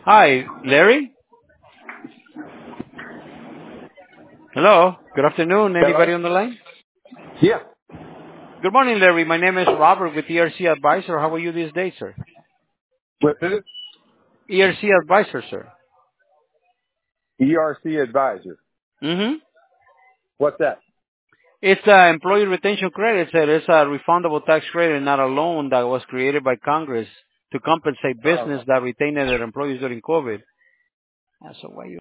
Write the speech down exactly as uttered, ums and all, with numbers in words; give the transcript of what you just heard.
Hi, Larry? Hello. Good afternoon. Hello? Anybody on the line? Yeah. Good morning, Larry. My name is Robert with E R C Advisor. How are you these days, sir? With who? E R C Advisor, sir. E R C Advisor. Mm-hmm. What's that? It's a employee retention credit, sir. It's a refundable tax credit, not a loan that was created by Congress to compensate Oh. business that retained their employees during COVID. Uh, So why you